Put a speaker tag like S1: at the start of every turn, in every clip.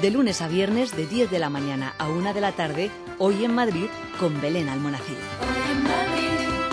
S1: De lunes a viernes de 10 de la mañana a 1 de la tarde, Hoy en Madrid, con Belén Almonacid.
S2: Hoy en Madrid.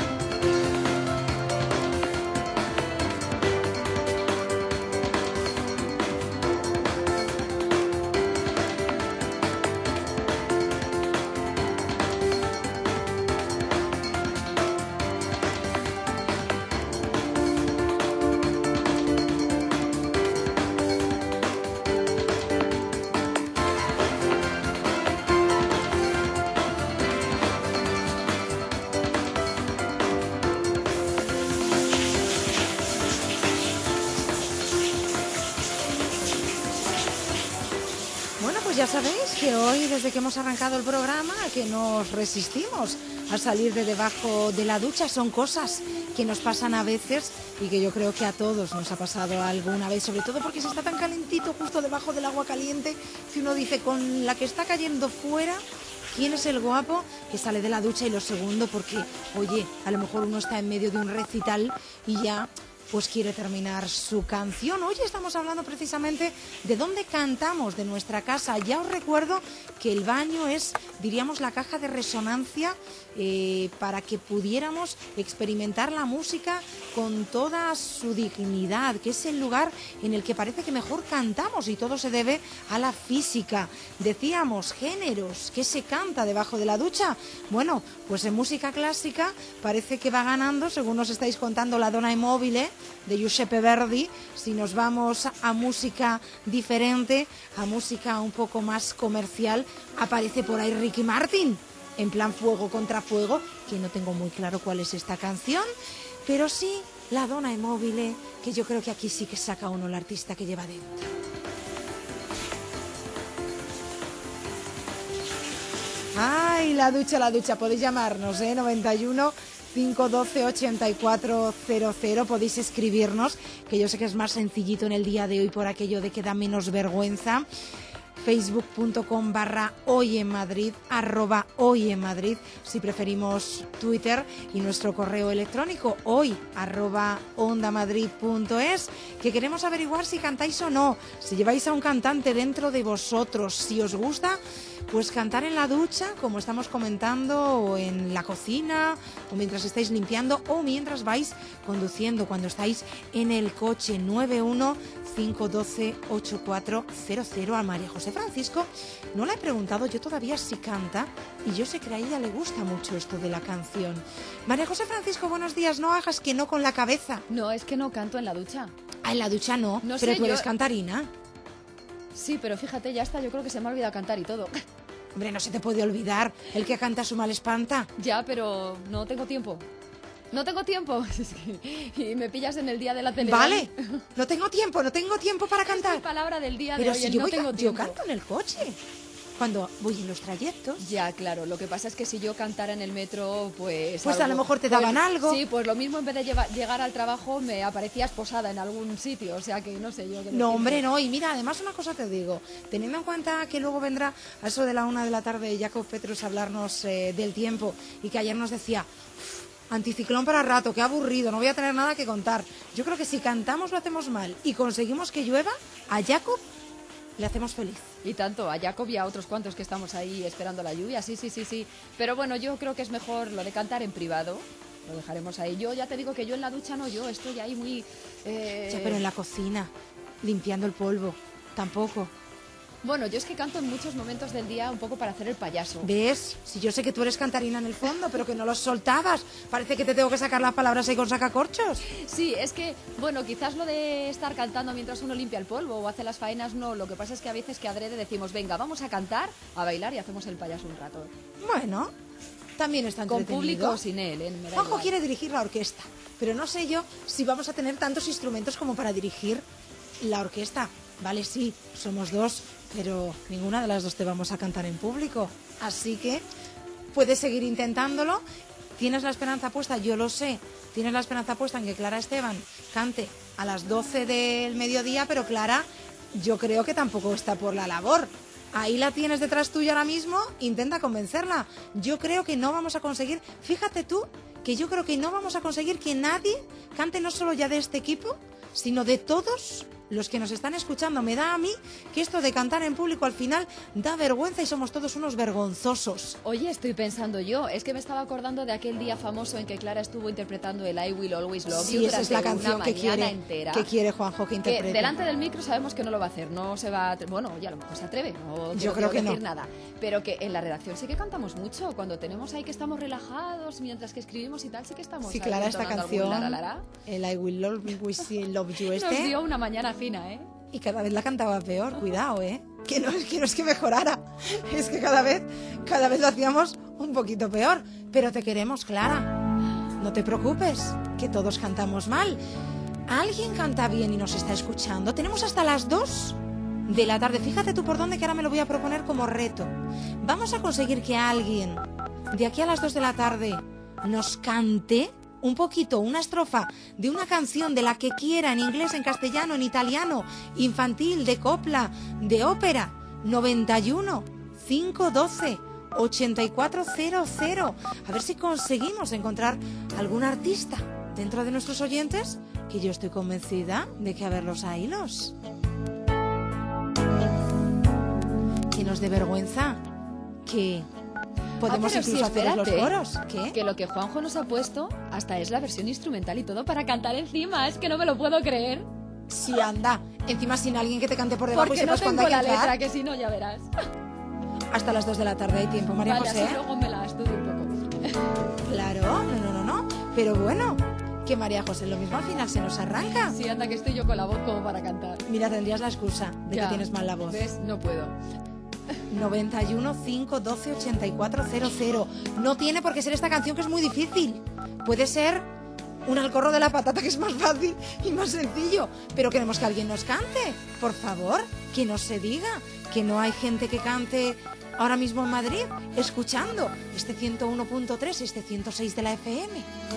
S3: Ya sabéis que hoy, desde que hemos arrancado el programa, que nos resistimos a salir de debajo de la ducha. Son cosas que nos pasan a veces y que yo creo que a todos nos ha pasado alguna vez, sobre todo porque se está tan calentito justo debajo del agua caliente que uno dice, con la que está cayendo fuera, ¿quién es el guapo que sale de la ducha? Y lo segundo, porque, oye, a lo mejor uno está en medio de un recital y ya pues quiere terminar su canción. Hoy estamos hablando precisamente de dónde cantamos, de nuestra casa. Ya os recuerdo que el baño es, diríamos, la caja de resonancia para que pudiéramos experimentar la música con toda su dignidad, que es el lugar en el que parece que mejor cantamos, y todo se debe a la física. Decíamos, géneros, ¿qué se canta debajo de la ducha? Bueno, pues en música clásica parece que va ganando, según nos estáis contando, la Donna Immobile de Giuseppe Verdi. Si nos vamos a música diferente, a música un poco más comercial, aparece por ahí Ricky Martin, en plan fuego contra fuego, que no tengo muy claro cuál es esta canción, pero sí la Donna Immobile, que yo creo que aquí sí que saca uno el artista que lleva dentro. ¡Ay, la ducha! Podéis llamarnos, 91 512 8400. Podéis escribirnos, que yo sé que es más sencillito en el día de hoy por aquello de que da menos vergüenza. Facebook.com/Hoy en Madrid, @Hoy en Madrid, si preferimos Twitter, y nuestro correo electrónico hoy@ondamadrid.es, que queremos averiguar si cantáis o no, si lleváis a un cantante dentro de vosotros, si os gusta pues cantar en la ducha, como estamos comentando, o en la cocina, o mientras estáis limpiando, o mientras vais conduciendo, cuando estáis en el coche. 91 512 8400. A María José Francisco no la he preguntado yo todavía si canta, y yo sé que a ella le gusta mucho esto de la canción. María José Francisco, buenos días. No hagas que no con la cabeza.
S4: No, es que no canto en la ducha.
S3: Ah, en la ducha no,
S4: No
S3: pero
S4: sé,
S3: tú eres cantarina.
S4: Sí, pero fíjate, ya está, yo creo que se me ha olvidado cantar y todo.
S3: Hombre, no se te puede olvidar, el que canta su mal espanta.
S4: Ya, pero no tengo tiempo. No tengo tiempo. Y me pillas en el día de la tele.
S3: Vale, no tengo tiempo para cantar.
S4: Es mi palabra del día
S3: pero
S4: de hoy,
S3: si
S4: el
S3: yo,
S4: no tengo
S3: yo
S4: tiempo.
S3: canto en el coche, cuando voy en los trayectos.
S4: Ya, claro, lo que pasa es que si yo cantara en el metro, pues...
S3: Pues a lo mejor te daban algo.
S4: Sí, pues lo mismo, en vez de llegar al trabajo me aparecías posada en algún sitio, o sea que no sé yo.
S3: No, hombre, no, y mira, además una cosa te digo, teniendo en cuenta que luego vendrá a eso de la 1 de la tarde Jacob Petrus a hablarnos del tiempo, y que ayer nos decía, anticiclón para rato, qué aburrido, no voy a tener nada que contar. Yo creo que si cantamos lo hacemos mal y conseguimos que llueva, a Jacob le hacemos feliz.
S4: Y tanto, a Jacob y a otros cuantos que estamos ahí esperando la lluvia, sí. Pero bueno, yo creo que es mejor lo de cantar en privado, lo dejaremos ahí. Yo ya te digo que yo en la ducha no, yo estoy ahí muy...
S3: Ya, pero en la cocina, limpiando el polvo, tampoco.
S4: Bueno, yo es que canto en muchos momentos del día un poco para hacer el payaso.
S3: ¿Ves? Si yo sé que tú eres cantarina en el fondo, pero que no los soltabas. Parece que te tengo que sacar las palabras ahí con sacacorchos.
S4: Sí, es que, bueno, quizás lo de estar cantando mientras uno limpia el polvo o hace las faenas, no. Lo que pasa es que a veces que adrede decimos, venga, vamos a cantar, a bailar y hacemos el payaso un rato.
S3: Bueno, también está entretenido.
S4: Con público o sin él, me da
S3: Juanjo
S4: igual.
S3: quiere dirigir la orquesta, pero no sé yo si vamos a tener tantos instrumentos como para dirigir la orquesta. Vale, sí, somos dos, pero ninguna de las dos te vamos a cantar en público. Así que puedes seguir intentándolo. ¿Tienes la esperanza puesta? Yo lo sé. Tienes la esperanza puesta en que Clara Esteban cante a las 12 del mediodía, pero Clara, yo creo que tampoco está por la labor. Ahí la tienes detrás tuya ahora mismo, intenta convencerla. Yo creo que no vamos a conseguir, fíjate tú, que yo creo que no vamos a conseguir que nadie cante, no solo ya de este equipo, sino de todos los que nos están escuchando. Me da a mí que esto de cantar en público al final da vergüenza y somos todos unos vergonzosos.
S4: Oye, estoy pensando yo, es que me estaba acordando de aquel día famoso en que Clara estuvo interpretando el I Will Always Love You.
S3: Sí, esa es la canción que quiere Juanjo que interprete.
S4: Que delante del micro sabemos que no lo va a hacer, no se va a... Bueno, ya a lo mejor se atreve, no
S3: yo creo que
S4: decir
S3: no.
S4: Nada. Pero que en la redacción sí que cantamos mucho, cuando tenemos ahí que estamos relajados mientras que escribimos y tal, sí que estamos...
S3: Sí, Clara, esta canción, el I Will Always Love You
S4: Nos dio una mañana fina, ¿eh?
S3: Y cada vez la cantaba peor, cuidado, ¿eh? Que no es que mejorara, es que cada vez lo hacíamos un poquito peor. Pero te queremos, Clara. No te preocupes, que todos cantamos mal. ¿Alguien canta bien y nos está escuchando? Tenemos hasta las 2 de la tarde. Fíjate tú por dónde, que ahora me lo voy a proponer como reto. Vamos a conseguir que alguien de aquí a las 2 de la tarde nos cante un poquito, una estrofa de una canción de la que quiera, en inglés, en castellano, en italiano, infantil, de copla, de ópera. 91 512 8400. A ver si conseguimos encontrar algún artista dentro de nuestros oyentes, que yo estoy convencida de que a verlos a hilos. Que nos dé vergüenza, que podemos incluso hacer los coros. ¿Qué?
S4: Que lo que Juanjo nos ha puesto hasta es la versión instrumental y todo para cantar encima. Es que no me lo puedo creer.
S3: Sí, anda. Encima sin alguien que te cante por debajo.
S4: Porque
S3: y sepas
S4: no tengo
S3: cuándo hay
S4: la
S3: que entrar.
S4: letra, que si no ya verás.
S3: Hasta las 2 de la tarde hay tiempo, María
S4: Vale,
S3: José.
S4: así luego me la estudio un poco.
S3: Claro, no. Pero bueno, que María José lo mismo al final se nos arranca.
S4: Sí, anda, que estoy yo con la voz como para cantar.
S3: Mira, tendrías la excusa de
S4: Ya,
S3: que tienes mal la voz.
S4: ¿ves? No puedo.
S3: 91 512 8400. No tiene por qué ser esta canción, que es muy difícil. Puede ser un Alcorro de la Patata, que es más fácil y más sencillo. Pero queremos que alguien nos cante. Por favor, que no se diga que no hay gente que cante ahora mismo en Madrid, escuchando este 101.3, este 106 de la FM.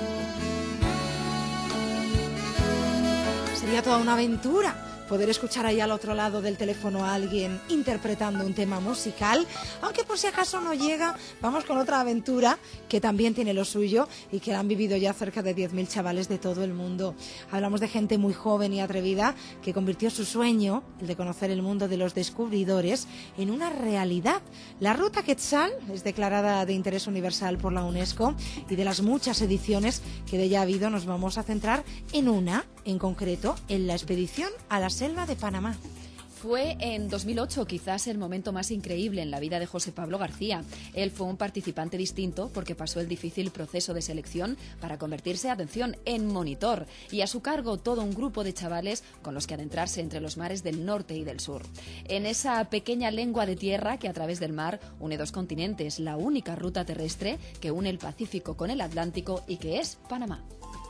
S3: Sería toda una aventura poder escuchar ahí al otro lado del teléfono a alguien interpretando un tema musical. Aunque por si acaso no llega, vamos con otra aventura que también tiene lo suyo y que han vivido ya cerca de 10.000 chavales de todo el mundo. Hablamos de gente muy joven y atrevida que convirtió su sueño, el de conocer el mundo de los descubridores, en una realidad. La Ruta Quetzal es declarada de interés universal por la UNESCO, y de las muchas ediciones que de ella ha habido nos vamos a centrar en una, en concreto, en la expedición a la selva de Panamá.
S4: Fue en 2008 quizás el momento más increíble en la vida de José Pablo García. Él fue un participante distinto porque pasó el difícil proceso de selección para convertirse, atención, en monitor, y a su cargo todo un grupo de chavales con los que adentrarse entre los mares del norte y del sur. En esa pequeña lengua de tierra que a través del mar une dos continentes, la única ruta terrestre que une el Pacífico con el Atlántico y que es Panamá.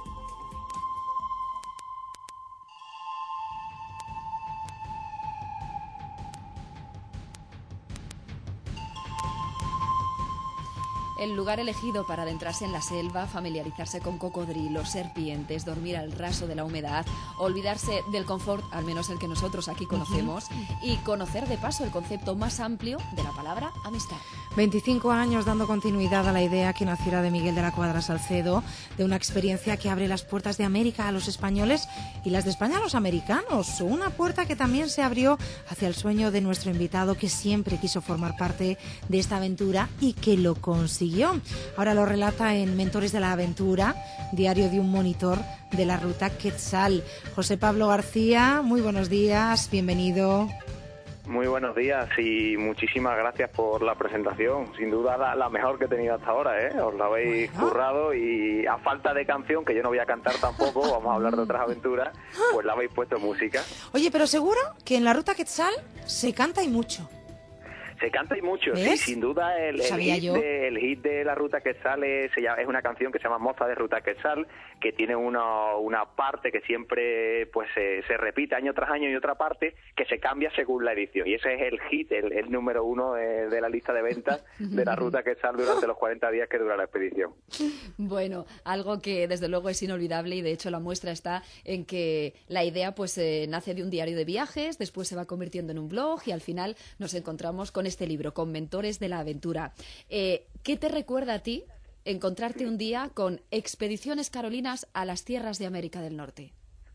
S4: El lugar elegido para adentrarse en la selva, familiarizarse con cocodrilos, serpientes, dormir al raso de la humedad, olvidarse del confort, al menos el que nosotros aquí conocemos, y conocer de paso el concepto más amplio de la palabra amistad.
S3: 25 años dando continuidad a la idea que naciera de Miguel de la Cuadra Salcedo, de una experiencia que abre las puertas de América a los españoles y las de España a los americanos. Una puerta que también se abrió hacia el sueño de nuestro invitado, que siempre quiso formar parte de esta aventura y que lo consiguió. Ahora lo relata en Mentores de la Aventura, diario de un monitor de la Ruta Quetzal. José Pablo García, muy buenos días, bienvenido.
S2: Muy buenos días y muchísimas gracias por la presentación. Sin duda la mejor que he tenido hasta ahora, ¿eh? Os la habéis currado, y a falta de canción, que yo no voy a cantar tampoco, vamos a hablar de otras aventuras, pues la habéis puesto música.
S3: Oye, pero seguro que en la Ruta Quetzal se canta y mucho.
S2: Se canta y mucho,
S3: ¿ves?
S2: sí, sin duda el hit de la Ruta Quetzal es una canción que se llama Moza de Ruta Quetzal, que tiene una parte que siempre pues se repite año tras año, y otra parte que se cambia según la edición, y ese es el hit, el número uno de la lista de ventas de la Ruta Quetzal durante los 40 días que dura la expedición.
S4: Bueno, algo que desde luego es inolvidable, y de hecho la muestra está en que la idea pues nace de un diario de viajes, después se va convirtiendo en un blog y al final nos encontramos con este libro, con Mentores de la Aventura. ¿Qué te recuerda a ti encontrarte un día con Expediciones Carolinas a las tierras de América del Norte?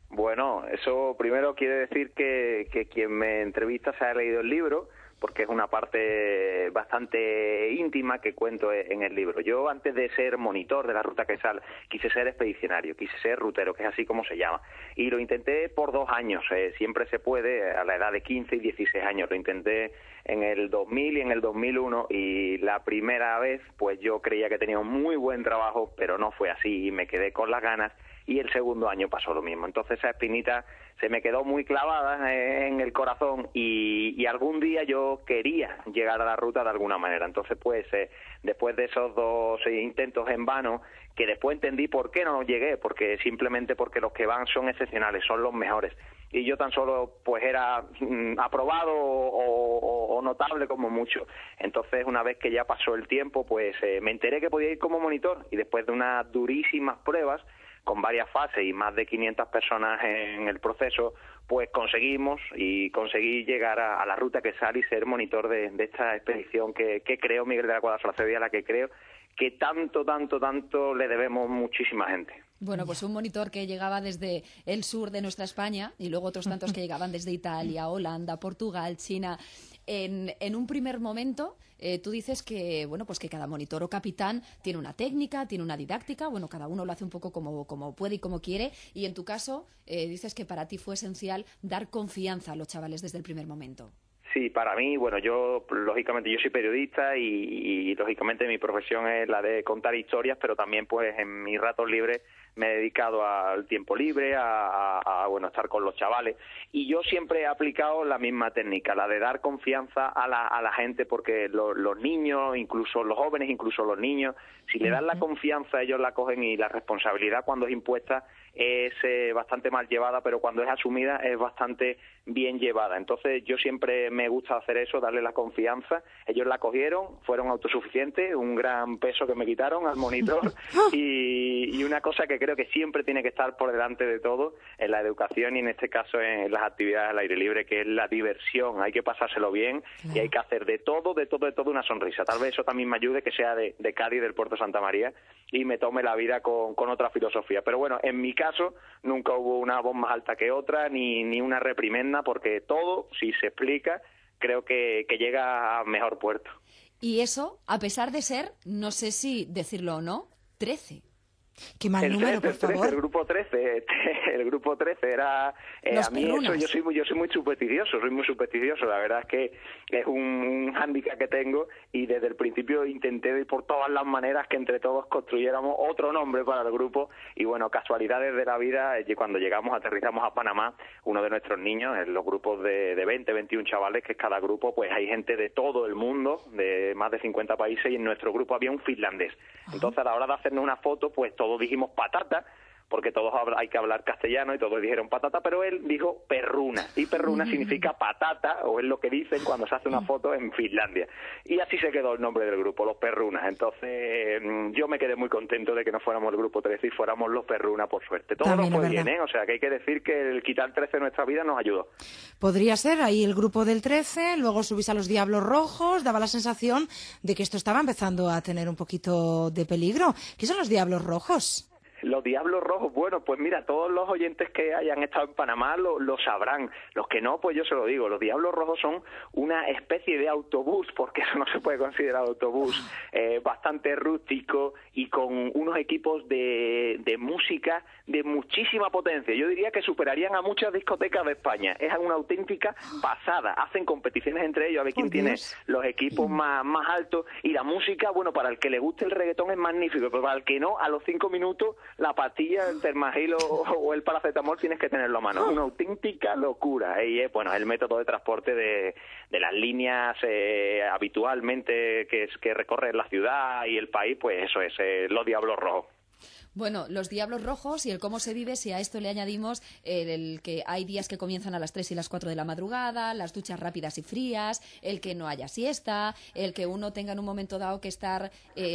S2: Bueno, eso primero quiere decir que quien me entrevista se ha leído el libro, porque es una parte bastante íntima que cuento en el libro. Yo, antes de ser monitor de la Ruta Quesal, quise ser expedicionario, quise ser rutero, que es así como se llama. Y lo intenté por 2 años, siempre se puede, a la edad de 15 y 16 años. Lo intenté en el 2000 y en el 2001, y la primera vez, pues yo creía que tenía un muy buen trabajo, pero no fue así, y me quedé con las ganas. Y el segundo año pasó lo mismo. Entonces esa espinita se me quedó muy clavada en el corazón, y algún día yo quería llegar a la ruta de alguna manera. Entonces, pues, después de esos 2 intentos en vano, que después entendí por qué no llegué, porque simplemente porque los que van son excepcionales, son los mejores. Y yo tan solo, pues, era aprobado o notable como mucho. Entonces, una vez que ya pasó el tiempo, pues me enteré que podía ir como monitor, y después de unas durísimas pruebas, con varias fases y más de 500 personas en el proceso, pues conseguí llegar a la Ruta Quesal y ser monitor de esta expedición que creo, Miguel de la Cuadra Solacevilla, la que creo que tanto le debemos muchísima gente.
S4: Bueno, pues un monitor que llegaba desde el sur de nuestra España, y luego otros tantos que llegaban desde Italia, Holanda, Portugal, China. En un primer momento, tú dices que, bueno, pues que cada monitor o capitán tiene una técnica, tiene una didáctica, bueno, cada uno lo hace un poco como puede y como quiere, y en tu caso dices que para ti fue esencial dar confianza a los chavales desde el primer momento.
S2: Sí, para mí, bueno, yo lógicamente yo soy periodista y lógicamente mi profesión es la de contar historias, pero también pues en mis ratos libres me he dedicado al tiempo libre, a estar con los chavales, y yo siempre he aplicado la misma técnica, la de dar confianza a la gente, porque los niños, incluso los jóvenes, incluso los niños, si le dan la confianza, ellos la cogen, y la responsabilidad cuando es impuesta es bastante mal llevada, pero cuando es asumida es bastante bien llevada. Entonces yo siempre me gusta hacer eso, darle la confianza. Ellos la cogieron, fueron autosuficientes, un gran peso que me quitaron al monitor, y una cosa que creo que siempre tiene que estar por delante de todo en la educación, y en este caso en las actividades al aire libre, que es la diversión. Hay que pasárselo bien, y hay que hacer de todo una sonrisa. Tal vez eso también me ayude, que sea de Cádiz, del puerto de Santa María, y me tome la vida con otra filosofía. Pero bueno, en mi caso nunca hubo una voz más alta que otra, ni una reprimenda, porque todo, si se explica, creo que llega a mejor puerto.
S4: Y eso, a pesar de ser, no sé si decirlo o no, 13.
S3: Qué mal número, por favor.
S2: El grupo 13 era... a mí eso, yo soy muy supersticioso, la verdad es que es un hándicap que tengo, y desde el principio intenté de por todas las maneras que entre todos construyéramos otro nombre para el grupo, y bueno, casualidades de la vida, cuando aterrizamos a Panamá, uno de nuestros niños, en los grupos de 20, 21 chavales, que es cada grupo, pues hay gente de todo el mundo, de más de 50 países, y en nuestro grupo había un finlandés. Entonces, a la hora de hacernos una foto, pues todos dijimos patata, porque todos hay que hablar castellano, y todos dijeron patata, pero él dijo perruna, y perruna significa patata, o es lo que dicen cuando se hace una foto en Finlandia, y así se quedó el nombre del grupo, los perrunas. Entonces yo me quedé muy contento de que no fuéramos el grupo 13 y fuéramos los perrunas, por suerte. Todo nos fue bien, o sea que hay que decir que el quitar 13 de nuestra vida nos ayudó.
S3: Podría ser ahí el grupo del 13, luego subís a los Diablos Rojos, daba la sensación de que esto estaba empezando a tener un poquito de peligro. ¿Qué son los Diablos Rojos?
S2: Los Diablos Rojos, bueno, pues mira, todos los oyentes que hayan estado en Panamá lo sabrán. Los que no, pues yo se lo digo. Los Diablos Rojos son una especie de autobús, porque eso no se puede considerar autobús, bastante rústico, y con unos equipos de música de muchísima potencia. Yo diría que superarían a muchas discotecas de España. Es una auténtica pasada. Hacen competiciones entre ellos a ver quién tiene los equipos más altos, y la música, bueno, para el que le guste el reggaetón es magnífico, pero para el que no, a los 5 minutos la pastilla, el Termagil o el paracetamol tienes que tenerlo a mano. Es una auténtica locura. Y es, bueno, el método de transporte de las líneas habitualmente que recorren la ciudad y el país, pues eso es, los Diablos Rojos.
S4: Bueno, los Diablos Rojos y el cómo se vive, si a esto le añadimos el que hay días que comienzan a las 3 y las 4 de la madrugada, las duchas rápidas y frías, el que no haya siesta, el que uno tenga en un momento dado que estar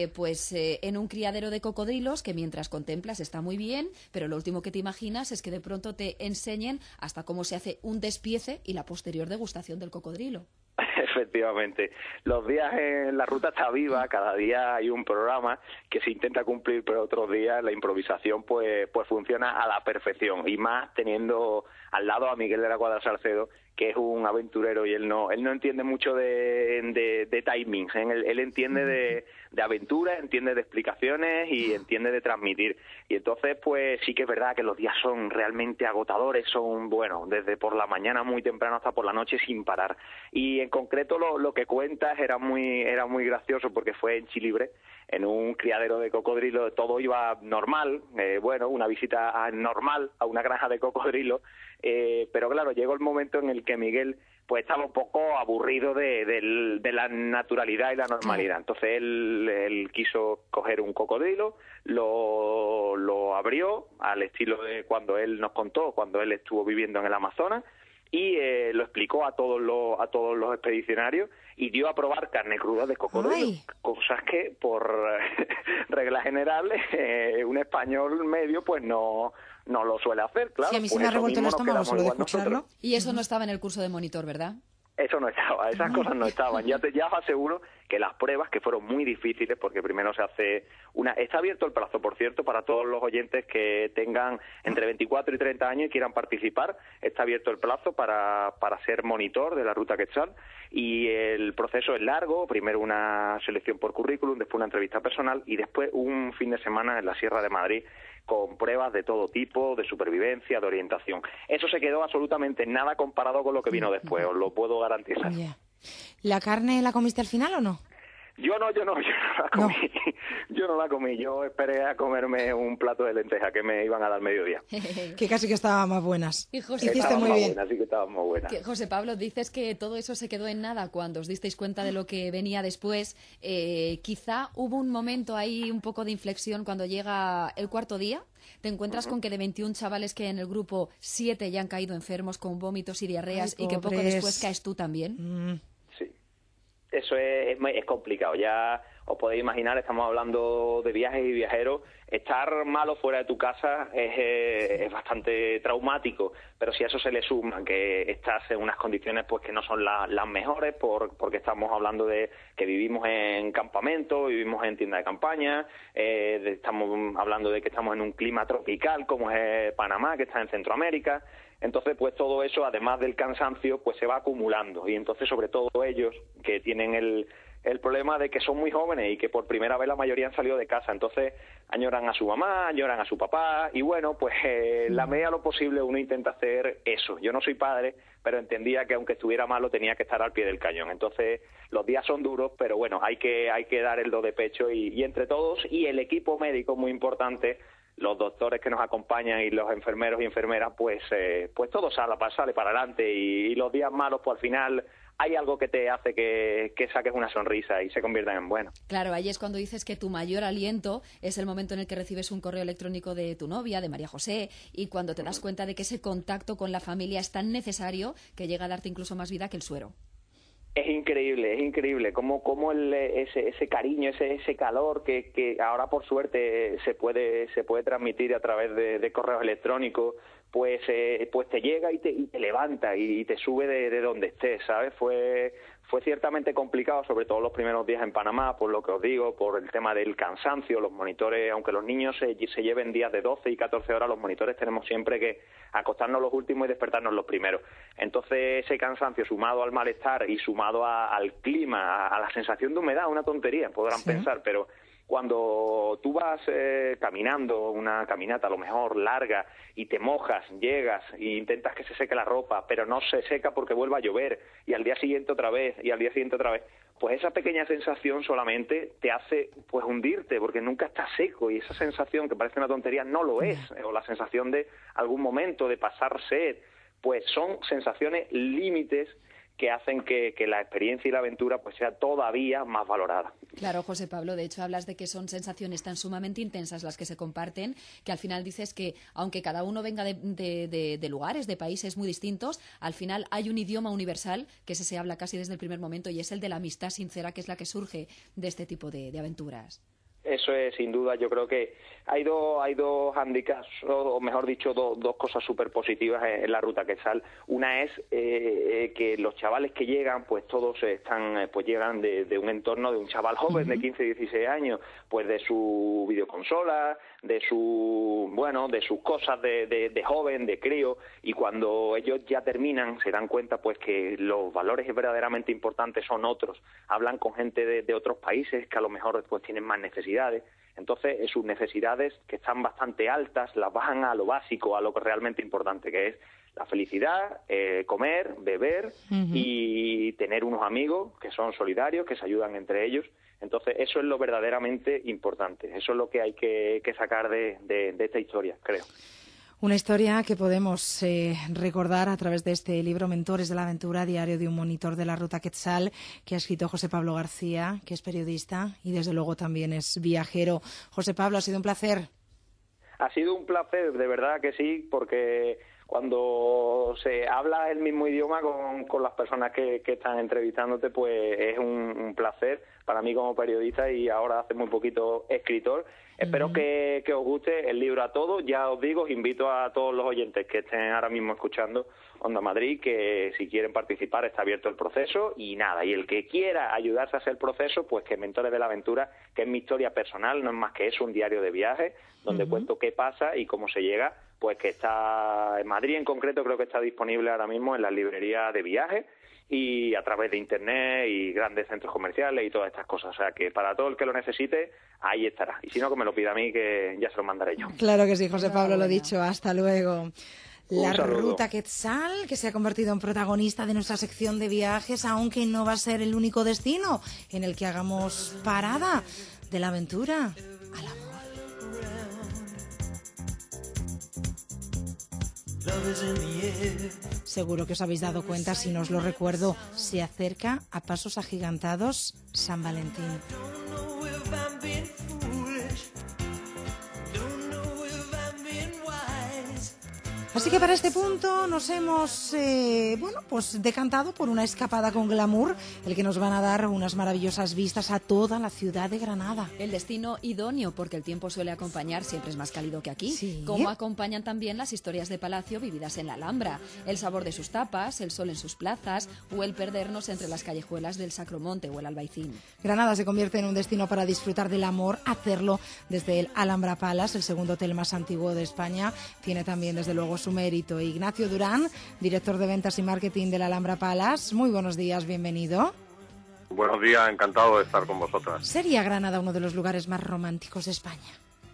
S4: en un criadero de cocodrilos, que mientras contemplas está muy bien, pero lo último que te imaginas es que de pronto te enseñen hasta cómo se hace un despiece y la posterior degustación del cocodrilo.
S2: Efectivamente. Los días en la ruta está viva, cada día hay un programa que se intenta cumplir, pero otros días la improvisación pues funciona a la perfección, y más teniendo al lado a Miguel de la Cuadra Salcedo, que es un aventurero, y él no entiende mucho de timings, ¿eh? Él entiende de aventuras, entiende de explicaciones y entiende de transmitir. Y entonces, pues sí que es verdad que los días son realmente agotadores, son, bueno, desde por la mañana muy temprano hasta por la noche sin parar. Y en concreto lo que cuentas era muy gracioso, porque fue en Chilibre, en un criadero de cocodrilos, todo iba normal, una visita normal a una granja de cocodrilos, pero claro, llegó el momento en el que Miguel pues estaba un poco aburrido de la naturalidad y la normalidad. Entonces él quiso coger un cocodrilo, lo abrió al estilo de cuando él nos contó, cuando él estuvo viviendo en el Amazonas, y lo explicó a todos los expedicionarios, y dio a probar carne cruda de cocodrilo. Cosas que por regla general un español medio pues no lo suele hacer, claro.
S3: Sí, a mí se me ha revuelto el estómago solo de escucharlo.
S4: Y eso no estaba en el curso de monitor, ¿verdad?
S2: Eso no estaba, esas cosas no estaban. Ya os aseguro que las pruebas, que fueron muy difíciles, porque primero se hace está abierto el plazo, por cierto, para todos los oyentes que tengan entre 24 y 30 años y quieran participar. Está abierto el plazo para ser monitor de la Ruta Quetzal, y el proceso es largo. Primero una selección por currículum, después una entrevista personal, y después un fin de semana en la Sierra de Madrid con pruebas de todo tipo, de supervivencia, de orientación. Eso se quedó absolutamente nada comparado con lo que vino después, os lo puedo garantizar.
S3: Yeah. ¿La carne la comiste al final o no?
S2: Yo no la comí. No. Yo no la comí. Yo esperé a comerme un plato de lentejas que me iban a dar al mediodía.
S3: Que casi que estaban más buenas.
S4: Y José,
S3: hiciste muy bien.
S2: Buenas, sí que estaban muy buenas.
S4: José Pablo, dices que todo eso se quedó en nada cuando os disteis cuenta de lo que venía después. Quizá hubo un momento ahí, un poco de inflexión, cuando llega el cuarto día. Te encuentras con que de 21 chavales que hay en el grupo, 7 ya han caído enfermos con vómitos y diarreas. Ay, y que poco después caes tú también.
S2: Sí. Eso es complicado. Ya os podéis imaginar, estamos hablando de viajes y viajeros. Estar malo fuera de tu casa es bastante traumático, pero si a eso se le suma que estás en unas condiciones pues que no son las mejores, porque estamos hablando de que vivimos en campamento, vivimos en tienda de campaña, estamos hablando de que estamos en un clima tropical como es Panamá, que está en Centroamérica. Entonces, pues todo eso, además del cansancio, pues se va acumulando. Y entonces, sobre todo ellos, que tienen el problema de que son muy jóvenes y que por primera vez la mayoría han salido de casa. Entonces, añoran a su mamá, añoran a su papá. Y bueno, pues la medida de lo posible uno intenta hacer eso. Yo no soy padre, pero entendía que aunque estuviera malo tenía que estar al pie del cañón. Entonces, los días son duros, pero bueno, hay que dar el do de pecho. Y entre todos, y el equipo médico, muy importante, los doctores que nos acompañan y los enfermeros y enfermeras, pues todo sale para adelante, y los días malos, pues al final hay algo que te hace que saques una sonrisa y se conviertan en buenos.
S4: Claro, ahí es cuando dices que tu mayor aliento es el momento en el que recibes un correo electrónico de tu novia, de María José, y cuando te das cuenta de que ese contacto con la familia es tan necesario que llega a darte incluso más vida que el suero.
S2: Es increíble cómo ese cariño, ese calor que ahora por suerte se puede transmitir a través de correos electrónicos, pues te llega y te levanta y te sube de donde estés, ¿sabes? Fue ciertamente complicado, sobre todo los primeros días en Panamá, por lo que os digo, por el tema del cansancio. Los monitores, aunque los niños se lleven días de 12 y 14 horas, los monitores tenemos siempre que acostarnos los últimos y despertarnos los primeros. Entonces ese cansancio sumado al malestar y sumado al clima, a la sensación de humedad, una tontería, podrán pensar, pero cuando tú vas caminando una caminata a lo mejor larga y te mojas, llegas e intentas que se seque la ropa, pero no se seca porque vuelve a llover, y al día siguiente otra vez, pues esa pequeña sensación solamente te hace pues hundirte, porque nunca está seco, y esa sensación que parece una tontería no lo es, o la sensación de algún momento de pasar sed, pues son sensaciones límites que hacen que la experiencia y la aventura pues sea todavía más valorada.
S4: Claro, José Pablo, de hecho hablas de que son sensaciones tan sumamente intensas las que se comparten, que al final dices que aunque cada uno venga de lugares, de países muy distintos, al final hay un idioma universal que se habla casi desde el primer momento, y es el de la amistad sincera, que es la que surge de este tipo de aventuras.
S2: Eso es, sin duda. Yo creo que hay dos handicaps, o mejor dicho, dos cosas súper positivas en la Ruta Quetzal. Una es que los chavales que llegan, pues todos llegan de un entorno de un chaval joven de 15, 16 años, pues de su videoconsola, de sus cosas de joven, de crío, y cuando ellos ya terminan se dan cuenta pues que los valores verdaderamente importantes son otros. Hablan con gente de otros países que a lo mejor pues tienen más necesidades. Entonces, sus necesidades, que están bastante altas, las bajan a lo básico, a lo realmente importante, que es la felicidad, comer, beber y tener unos amigos que son solidarios, que se ayudan entre ellos. Entonces, eso es lo verdaderamente importante. Eso es lo que hay que sacar de esta historia, creo.
S3: Una historia que podemos recordar a través de este libro, Mentores de la Aventura, diario de un monitor de la Ruta Quetzal, que ha escrito José Pablo García, que es periodista y desde luego también es viajero. José Pablo, ha sido un placer.
S2: Ha sido un placer, de verdad que sí, porque cuando se habla el mismo idioma con las personas que están entrevistándote, pues es un placer para mí como periodista y ahora hace muy poquito escritor. Espero que os guste el libro a todos. Ya os digo, os invito a todos los oyentes que estén ahora mismo escuchando Onda Madrid, que si quieren participar está abierto el proceso y nada. Y el que quiera ayudarse a hacer el proceso, pues que Mentores de la Aventura, que es mi historia personal, no es más que eso, un diario de viaje, donde cuento qué pasa y cómo se llega, pues que está en Madrid en concreto, creo que está disponible ahora mismo en las librerías de viaje y a través de internet y grandes centros comerciales y todas estas cosas. O sea que para todo el que lo necesite, ahí estará. Y si no, que me lo pida a mí, que ya se lo mandaré yo.
S3: Claro que sí, José Pablo, lo dicho. Hasta luego. La Ruta Quetzal, que se ha convertido en protagonista de nuestra sección de viajes, aunque no va a ser el único destino en el que hagamos parada, de la aventura al amor. Seguro que os habéis dado cuenta, si no os lo recuerdo, se acerca a pasos agigantados San Valentín. Así que para este punto nos hemos decantado por una escapada con glamour, el que nos van a dar unas maravillosas vistas a toda la ciudad de Granada.
S4: El destino idóneo, porque el tiempo suele acompañar, siempre es más cálido que aquí,
S3: sí,
S4: como acompañan también las historias de palacio vividas en la Alhambra, el sabor de sus tapas, el sol en sus plazas o el perdernos entre las callejuelas del Sacromonte o el Albaicín.
S3: Granada se convierte en un destino para disfrutar del amor, hacerlo desde el Alhambra Palace, el segundo hotel más antiguo de España. Tiene también, desde luego, su mérito. Ignacio Durán, director de ventas y marketing del Alhambra Palace. Muy buenos días, bienvenido.
S5: Buenos días, encantado de estar con vosotras.
S3: ¿Sería Granada uno de los lugares más románticos de España?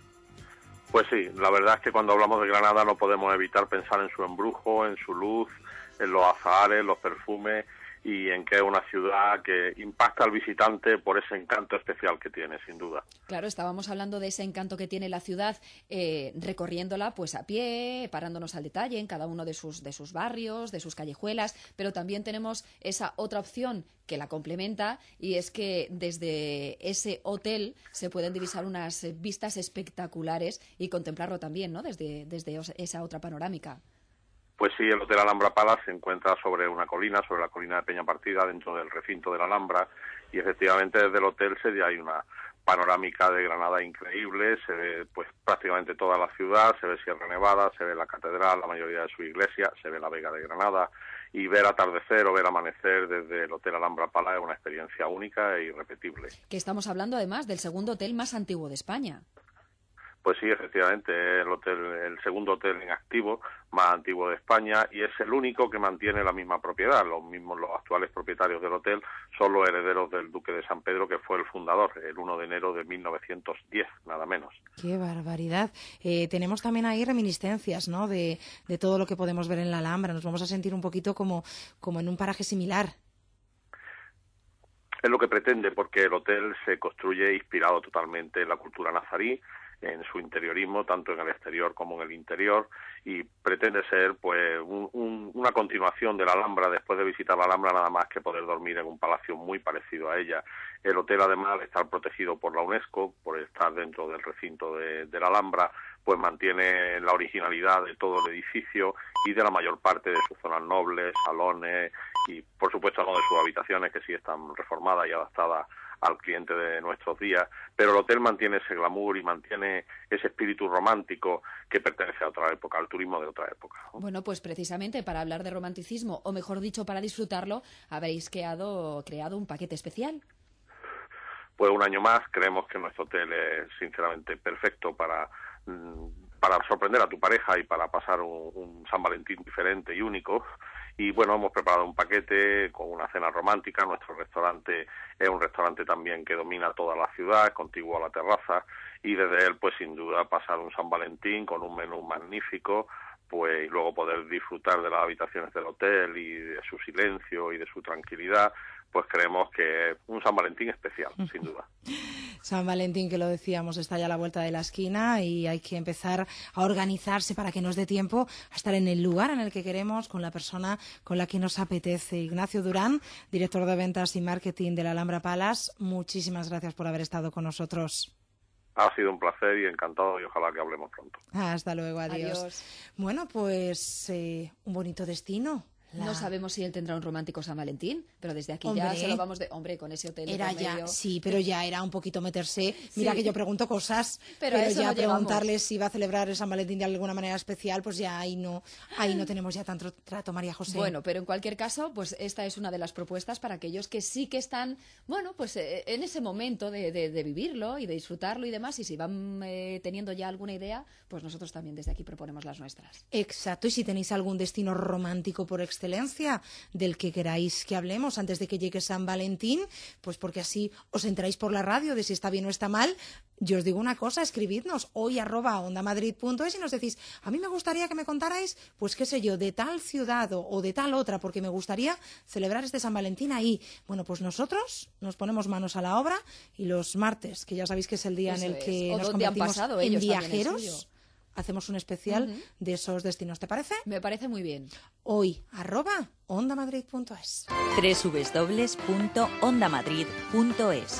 S5: Pues sí, la verdad es que cuando hablamos de Granada no podemos evitar pensar en su embrujo, en su luz, en los azahares, los perfumes y en que es una ciudad que impacta al visitante por ese encanto especial que tiene, sin duda.
S4: Claro, estábamos hablando de ese encanto que tiene la ciudad, recorriéndola pues a pie, parándonos al detalle en cada uno de sus barrios, de sus callejuelas, pero también tenemos esa otra opción que la complementa, y es que desde ese hotel se pueden divisar unas vistas espectaculares y contemplarlo también, ¿no?, desde esa otra panorámica.
S5: Pues sí, el Hotel Alhambra Palace se encuentra sobre una colina, sobre la colina de Peñapartida, dentro del recinto de la Alhambra, y efectivamente desde el hotel hay una panorámica de Granada increíble. Se ve pues prácticamente toda la ciudad, se ve Sierra Nevada, se ve la catedral, la mayoría de su iglesia, se ve la Vega de Granada, y ver atardecer o ver amanecer desde el Hotel Alhambra Palace es una experiencia única e irrepetible.
S4: Que estamos hablando además del segundo hotel más antiguo de España.
S5: Pues sí, efectivamente, es el segundo hotel en activo más antiguo de España, y es el único que mantiene la misma propiedad. Los actuales propietarios del hotel son los herederos del Duque de San Pedro, que fue el fundador, el 1 de enero de 1910, nada menos.
S3: ¡Qué barbaridad! Tenemos también ahí reminiscencias, ¿no?, de todo lo que podemos ver en la Alhambra. Nos vamos a sentir un poquito como en un paraje similar.
S5: Es lo que pretende, porque el hotel se construye inspirado totalmente en la cultura nazarí, en su interiorismo, tanto en el exterior como en el interior, y pretende ser pues una continuación de la Alhambra. Después de visitar la Alhambra, nada más que poder dormir en un palacio muy parecido a ella. El hotel, además, al estar protegido por la UNESCO, por estar dentro del recinto de la Alhambra, pues mantiene la originalidad de todo el edificio y de la mayor parte de sus zonas nobles, salones y, por supuesto, no de sus habitaciones, que sí están reformadas y adaptadas al cliente de nuestros días, pero el hotel mantiene ese glamour y mantiene ese espíritu romántico que pertenece a otra época, al turismo de otra época, ¿no?
S4: Bueno, pues precisamente para hablar de romanticismo, o mejor dicho, para disfrutarlo, habéis creado un paquete especial.
S5: Pues un año más creemos que nuestro hotel es sinceramente perfecto para sorprender a tu pareja y para pasar un San Valentín diferente y único. Y bueno, hemos preparado un paquete con una cena romántica. Nuestro restaurante es un restaurante también que domina toda la ciudad, contiguo a la terraza, y desde él pues sin duda pasar un San Valentín con un menú magnífico, pues y luego poder disfrutar de las habitaciones del hotel y de su silencio y de su tranquilidad, pues creemos que es un San Valentín especial, sin duda.
S3: San Valentín, que lo decíamos, está ya a la vuelta de la esquina y hay que empezar a organizarse para que nos dé tiempo a estar en el lugar en el que queremos, con la persona con la que nos apetece. Ignacio Durán, director de ventas y marketing de la Alhambra Palace, muchísimas gracias por haber estado con nosotros.
S5: Ha sido un placer y encantado, y ojalá que hablemos pronto.
S3: Hasta luego, adiós. Bueno, pues un bonito destino.
S4: No sabemos si él tendrá un romántico San Valentín, pero desde aquí ya se lo vamos de... Hombre, con ese hotel
S3: era
S4: de por medio...
S3: ya, sí, pero ya era un poquito meterse... Mira que yo pregunto cosas, pero ya
S4: no
S3: preguntarle si va a celebrar el San Valentín de alguna manera especial, pues ya ahí no tenemos ya tanto trato, María José.
S4: Bueno, pero en cualquier caso, pues esta es una de las propuestas para aquellos que sí que están, bueno, pues en ese momento de vivirlo y de disfrutarlo y demás, y si van teniendo ya alguna idea, pues nosotros también desde aquí proponemos las nuestras.
S3: Exacto, y si tenéis algún destino romántico por excelencia del que queráis que hablemos antes de que llegue San Valentín, pues porque así os enteráis por la radio de si está bien o está mal. Yo os digo una cosa, escribidnos hoy@ondamadrid.es y nos decís, a mí me gustaría que me contarais, pues qué sé yo, de tal ciudad o de tal otra, porque me gustaría celebrar este San Valentín ahí. Bueno, pues nosotros nos ponemos manos a la obra y los martes, que ya sabéis que es el día en el que nos convertimos en viajeros, hacemos un especial de esos destinos. ¿Te parece?
S4: Me parece muy bien.
S3: Hoy, @ondamadrid.es.
S1: www.ondamadrid.es.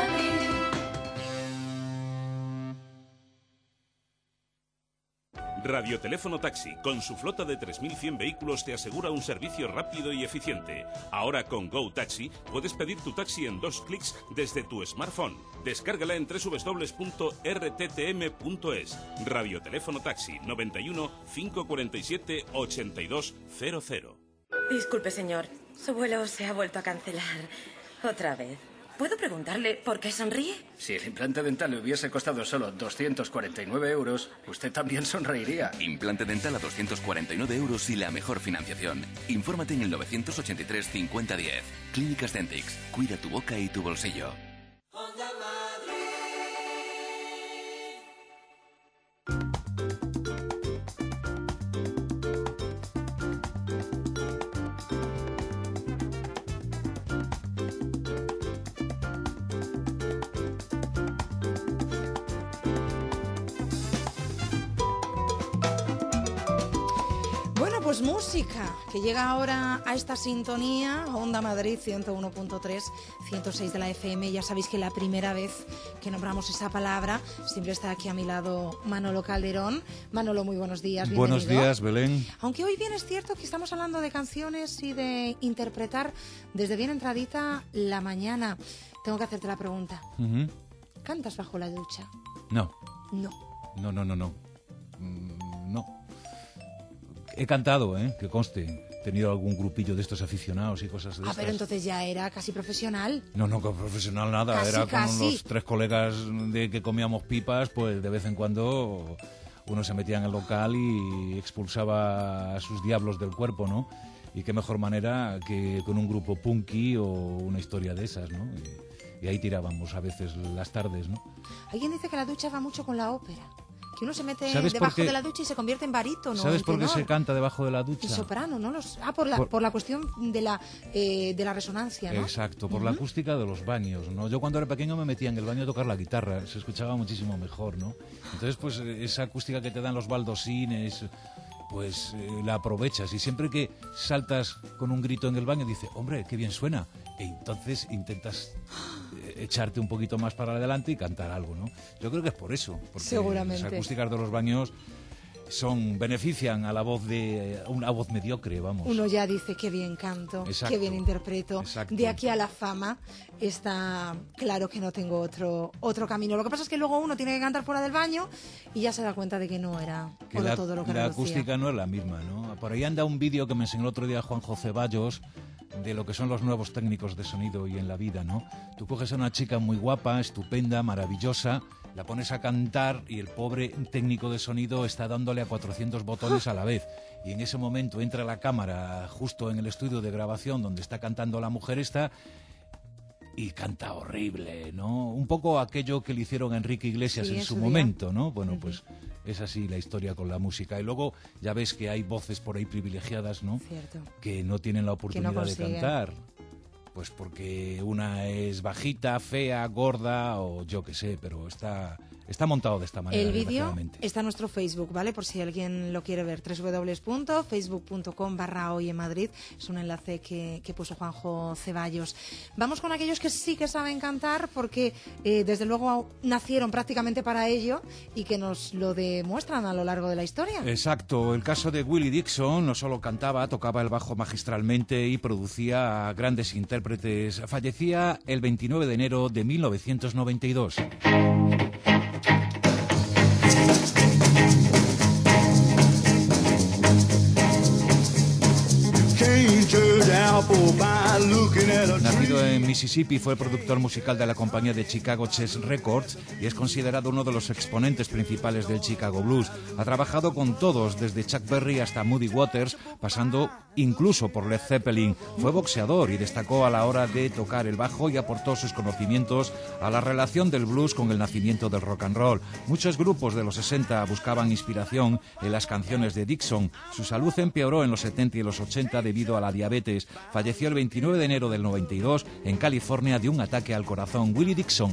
S6: Radioteléfono Taxi, con su flota de 3.100 vehículos, te asegura un servicio rápido y eficiente. Ahora con Go Taxi puedes pedir tu taxi en 2 clics desde tu smartphone. Descárgala en www.rttm.es. Radioteléfono Taxi, 91 547 8200.
S7: Disculpe, señor. Su vuelo se ha vuelto a cancelar. Otra vez. ¿Puedo preguntarle por qué sonríe?
S8: Si el implante dental le hubiese costado solo 249 euros, usted también sonreiría.
S9: Implante dental a 249 euros y la mejor financiación. Infórmate en el 983 5010. Clínicas Dentix. Cuida tu boca y tu bolsillo.
S3: Pues música, que llega ahora a esta sintonía, Onda Madrid 101.3, 106 de la FM. Ya sabéis que la primera vez que nombramos esa palabra siempre está aquí a mi lado Manolo Calderón. Manolo, muy buenos días, bienvenido.
S10: Buenos días, Belén.
S3: Aunque hoy bien es cierto que estamos hablando de canciones y de interpretar desde bien entradita la mañana. Tengo que hacerte la pregunta. ¿Cantas bajo la ducha?
S10: No.
S3: No.
S10: No. No. He cantado, que conste. He tenido algún grupillo de estos aficionados y cosas de estas.
S3: Pero entonces ya era casi profesional.
S10: No, profesional nada.
S3: Casi,
S10: era con
S3: casi.
S10: los 3 colegas de que comíamos pipas, pues de vez en cuando uno se metía en el local y expulsaba a sus diablos del cuerpo, ¿no? Y qué mejor manera que con un grupo punky o una historia de esas, ¿no? Y ahí tirábamos a veces las tardes, ¿no?
S3: Alguien dice que la ducha va mucho con la ópera. Que uno se mete
S10: ¿Sabes
S3: debajo de la ducha y se convierte en barítono.
S10: ¿Sabes por qué
S3: tenor,
S10: se canta debajo de la ducha?
S3: y soprano, ¿no? Por la cuestión de la resonancia, ¿no?
S10: Exacto, por la acústica de los baños, ¿no? Yo cuando era pequeño me metía en el baño a tocar la guitarra, se escuchaba muchísimo mejor, ¿no? Entonces, pues esa acústica que te dan los baldosines, pues la aprovechas, y siempre que saltas con un grito en el baño dices, hombre, qué bien suena, y entonces intentas echarte un poquito más para adelante y cantar algo, ¿no? Yo creo que es por eso, porque
S3: seguramente
S10: las acústicas de los baños benefician a la voz de una voz mediocre, vamos.
S3: Uno ya dice qué bien canto,
S10: Exacto.
S3: qué bien interpreto.
S10: Exacto.
S3: De aquí a la fama está claro que no tengo otro camino. Lo que pasa es que luego uno tiene que cantar fuera del baño y ya se da cuenta de que no era todo lo que
S10: la
S3: relucía.
S10: acústica no es la misma, ¿no? Por ahí anda un vídeo que me enseñó el otro día Juanjo Ceballos de lo que son los nuevos técnicos de sonido y en la vida, ¿no? Tú coges a una chica muy guapa, estupenda, maravillosa, la pones a cantar y el pobre técnico de sonido está dándole a 400 botones a la vez. Y en ese momento entra la cámara justo en el estudio de grabación donde está cantando la mujer esta y canta horrible, ¿no? Un poco aquello que le hicieron a Enrique Iglesias en su momento, ¿no? Bueno, pues es así la historia con la música. Y luego ya ves que hay voces por ahí privilegiadas, ¿no?
S3: Cierto.
S10: Que no tienen la oportunidad de
S3: consiguen
S10: cantar. Pues porque una es bajita, fea, gorda o yo qué sé, pero está montado de esta manera.
S3: El vídeo está en nuestro Facebook, ¿vale? Por si alguien lo quiere ver, www.facebook.com/Hoy en Madrid. Es un enlace que puso Juanjo Ceballos. Vamos con aquellos que sí que saben cantar porque desde luego nacieron prácticamente para ello y que nos lo demuestran a lo largo de la historia.
S10: Exacto, el caso de Willie Dixon no solo cantaba, tocaba el bajo magistralmente y producía a grandes intérpretes. Fallecía el 29 de enero de 1992. Nacido en Mississippi, fue productor musical de la compañía de Chicago Chess Records y es considerado uno de los exponentes principales del Chicago Blues. Ha trabajado con todos, desde Chuck Berry hasta Muddy Waters, pasando incluso por Led Zeppelin. Fue boxeador y destacó a la hora de tocar el bajo y aportó sus conocimientos a la relación del blues con el nacimiento del rock and roll. Muchos grupos de los 60 buscaban inspiración en las canciones de Dixon. Su salud empeoró en los 70 y los 80 debido a la diabetes. Falleció el 29 de enero del 92 en California de un ataque al corazón. Willie Dixon.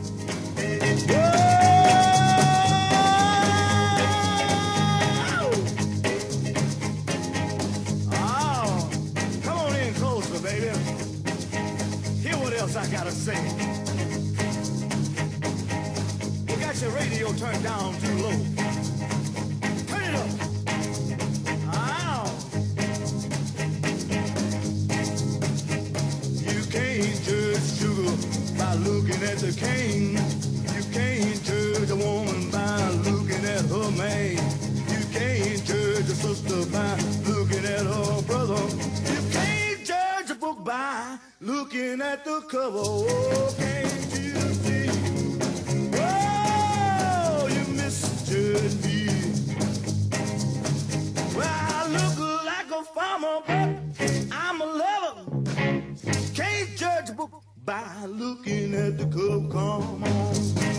S11: Looking at the cane, you can't judge a woman by looking at her man. You can't judge a sister by looking at her brother. You can't judge a book by looking at the cover. Oh, can't you see? Oh, you misjudge me. Well, I look like a farmer, but I'm a lover. Can't judge a book by looking at the club, come on.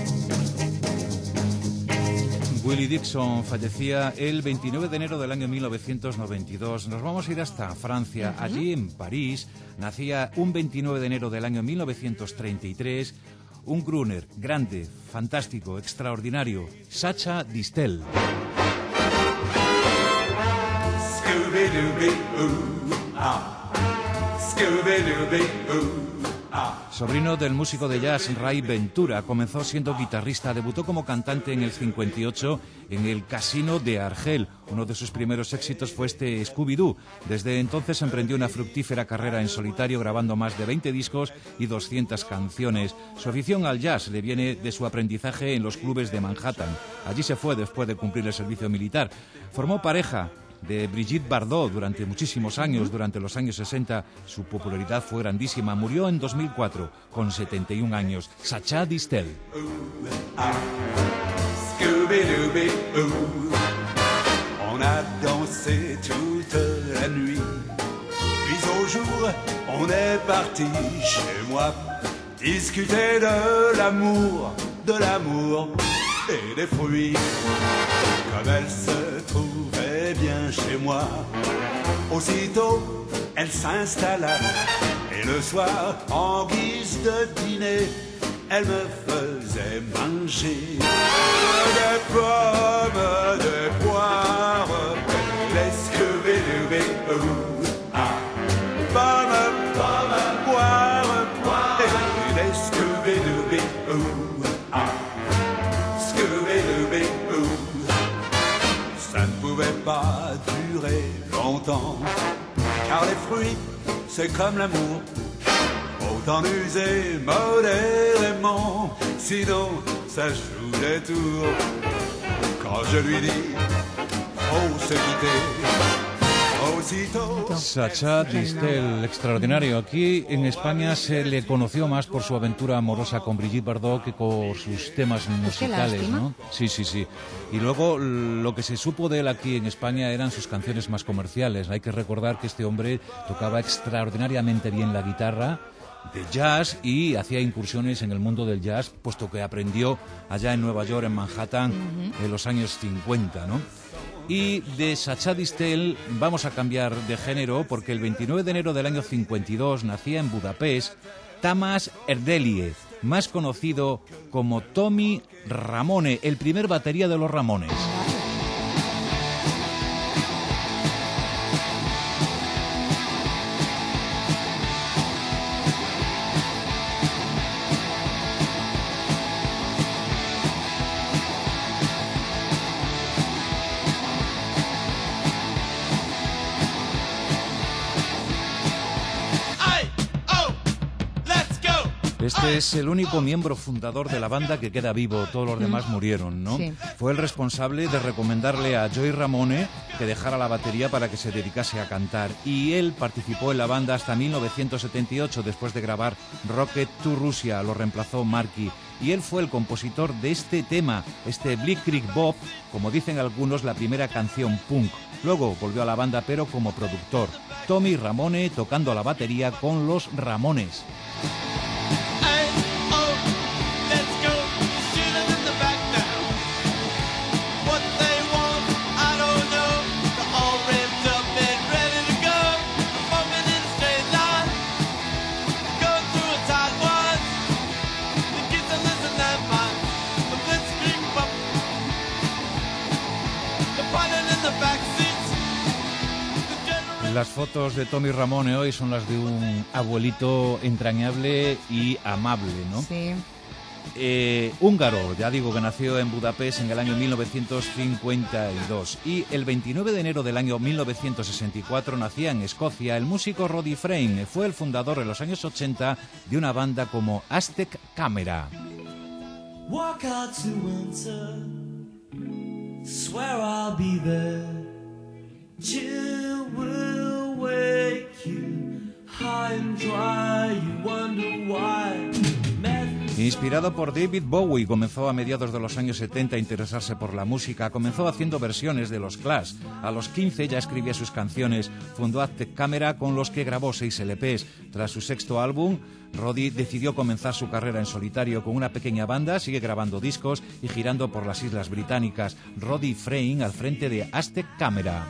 S10: Willie Dixon fallecía el 29 de enero del año 1992. Nos vamos a ir hasta Francia. Allí, en París, nacía un 29 de enero del año 1933 un crooner grande, fantástico, extraordinario, Sacha Distel. Sobrino del músico de jazz Ray Ventura, comenzó siendo guitarrista, debutó como cantante en el 58 en el Casino de Argel. Uno de sus primeros éxitos fue este Scooby-Doo. Desde entonces emprendió una fructífera carrera en solitario, grabando más de 20 discos y 200 canciones. Su afición al jazz le viene de su aprendizaje en los clubes de Manhattan. Allí se fue después de cumplir el servicio militar. Formó pareja de Brigitte Bardot durante muchísimos años. Durante los años 60 su popularidad fue grandísima. Murió en 2004 con 71 años. Sacha Distel.
S11: On a dansé toute la nuit, puis au jour on est parti chez moi discuter de l'amour et des fruits. Comme elle se trouvait bien chez moi, aussitôt elle s'installa et le soir, en guise de dîner, elle me faisait manger des pommes, des poires, des scooby-dooby-doo. Ah, pommes, poires, et des scooby-dooby-doo. Ah, scooby-dooby-doo. Ça pas durer longtemps. Car les fruits, c'est comme l'amour, autant user modérément, sinon ça joue des tours. Quand je lui dis, faut se quitter, aussitôt...
S10: Sacha Distel, extraordinario. Aquí en España se le conoció más por su aventura amorosa con Brigitte Bardot que por sus temas musicales, ¿no? Sí. Y luego lo que se supo de él aquí en España eran sus canciones más comerciales. Hay que recordar que este hombre tocaba extraordinariamente bien la guitarra de jazz y hacía incursiones en el mundo del jazz, puesto que aprendió allá en Nueva York, en Manhattan, en los años 50, ¿no? Y de Sacha Distel vamos a cambiar de género porque el 29 de enero del año 52 nacía en Budapest Tamás Erdelie, más conocido como Tommy Ramone, el primer batería de los Ramones. Este es el único miembro fundador de la banda que queda vivo, todos los demás murieron, ¿no?
S3: Sí.
S10: Fue el responsable de recomendarle a Joey Ramone que dejara la batería para que se dedicase a cantar. Y él participó en la banda hasta 1978, después de grabar Rocket to Russia, lo reemplazó Marky. Y él fue el compositor de este tema, este Blitzkrieg Bop, como dicen algunos, la primera canción punk. Luego volvió a la banda, pero como productor. Tommy Ramone tocando la batería con los Ramones. Las fotos de Tommy Ramone hoy son las de un abuelito entrañable y amable, ¿no?
S3: Sí.
S10: Húngaro, ya digo que nació en Budapest en el año 1952. Y el 29 de enero del año 1964 nacía en Escocia el músico Roddy Frame. Fue el fundador en los años 80 de una banda como Aztec Camera.
S12: Walk out to winter, swear I'll be there. Chill will wake you high and dry, you wonder why.
S10: Inspirado por David Bowie, comenzó a mediados de los años 70 a interesarse por la música. Comenzó haciendo versiones de los Clash. A los 15 ya escribía sus canciones. Fundó Aztec Camera, con los que grabó 6 LPs. Tras su sexto álbum, Roddy decidió comenzar su carrera en solitario con una pequeña banda. Sigue grabando discos y girando por las Islas Británicas. Roddy Frame al frente de Aztec Camera.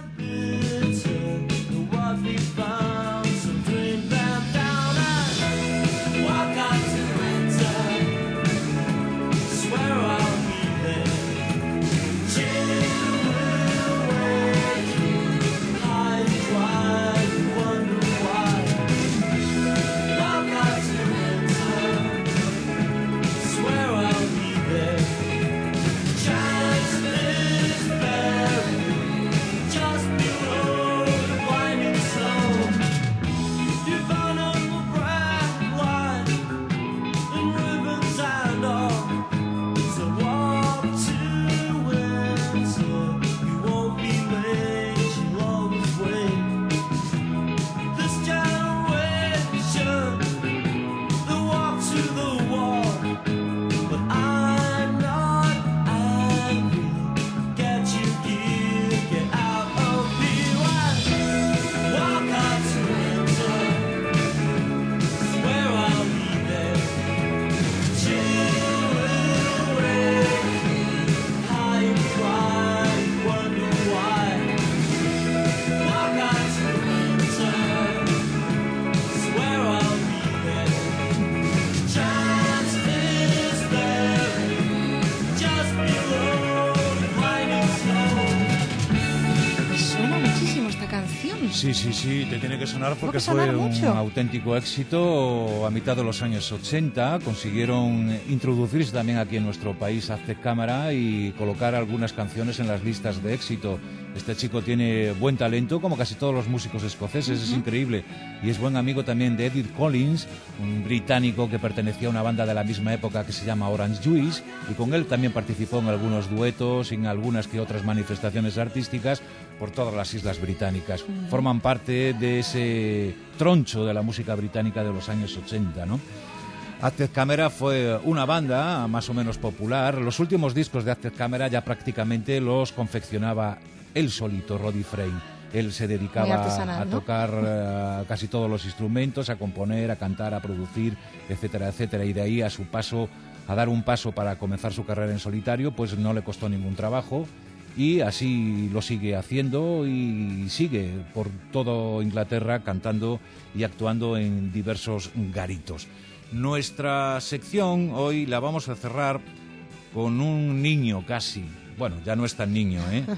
S3: canción.
S10: Sí, te tiene que sonar porque
S3: que sonar
S10: fue
S3: mucho.
S10: un auténtico éxito a mitad de los años 80. Consiguieron introducirse también aquí en nuestro país Aztec Cámara y colocar algunas canciones en las listas de éxito. Este chico tiene buen talento, como casi todos los músicos escoceses, es increíble. Y es buen amigo también de Edith Collins, un británico que pertenecía a una banda de la misma época que se llama Orange Juice, y con él también participó en algunos duetos y en algunas que otras manifestaciones artísticas por todas las islas británicas. Forman parte de ese troncho de la música británica de los años 80, ¿no? Aztec Cámara fue una banda más o menos popular. Los últimos discos de Aztec Cámara ya prácticamente los confeccionaba él solito, Roddy Frame. Él se dedicaba a tocar casi todos los instrumentos, a componer, a cantar, a producir, etcétera, etcétera. Y de ahí a dar un paso para comenzar su carrera en solitario, pues no le costó ningún trabajo. Y así lo sigue haciendo y sigue por todo Inglaterra cantando y actuando en diversos garitos. Nuestra sección hoy la vamos a cerrar con un niño casi. Bueno, ya no es tan niño,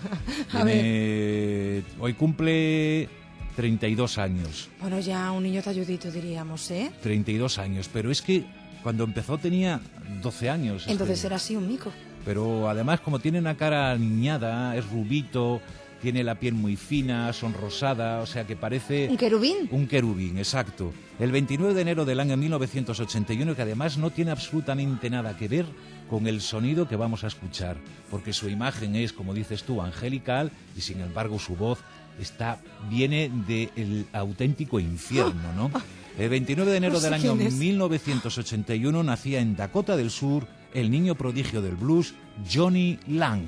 S10: ¿eh? Hoy cumple 32 años.
S3: Bueno, ya un niño talludito, diríamos, ¿eh?
S10: 32 años, pero es que cuando empezó tenía 12 años.
S3: Entonces era así un mico.
S10: Pero además, como tiene una cara niñada, es rubito, tiene la piel muy fina, sonrosada, o sea que parece...
S3: ¿Un querubín?
S10: Un querubín, exacto. El 29 de enero del año 1981, que además no tiene absolutamente nada que ver con el sonido que vamos a escuchar, porque su imagen es, como dices tú, angelical, y sin embargo su voz viene del auténtico infierno, ¿no? El 29 de enero del año 1981 nacía en Dakota del Sur el niño prodigio del blues, Johnny Lang.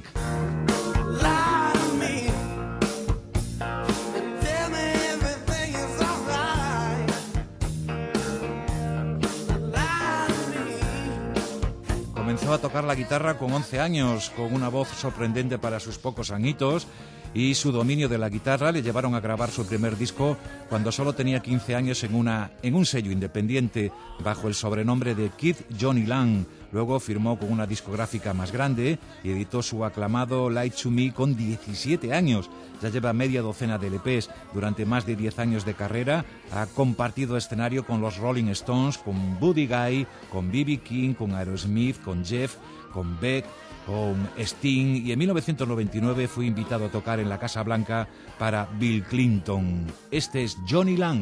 S10: Comenzó a tocar la guitarra con 11 años, con una voz sorprendente para sus pocos añitos, y su dominio de la guitarra le llevaron a grabar su primer disco cuando solo tenía 15 años en un sello independiente bajo el sobrenombre de Kid Johnny Lang. Luego firmó con una discográfica más grande y editó su aclamado Light to Me con 17 años. Ya lleva media docena de LPs. Durante más de 10 años de carrera ha compartido escenario con los Rolling Stones, con Buddy Guy, con B.B. King, con Aerosmith, con Jeff, con Beck, con Sting, y en 1999 fue invitado a tocar en la Casa Blanca para Bill Clinton. Este es Johnny Lang.